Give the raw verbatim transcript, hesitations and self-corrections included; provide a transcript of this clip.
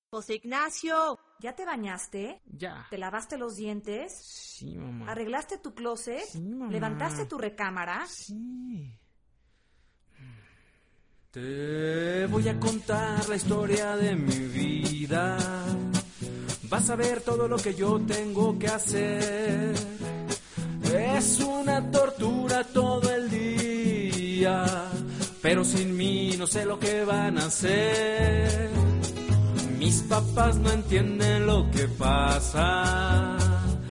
José Ignacio. ¿Ya te bañaste? Ya. ¿Te lavaste los dientes? Sí, mamá. ¿Arreglaste tu closet? Sí, mamá. ¿Levantaste tu recámara? Sí. Te voy a contar la historia de mi vida. Vas a ver todo lo que yo tengo que hacer. Es una tortura todo el día, pero sin mí no sé lo que van a hacer. Mis papás no entienden lo que pasa.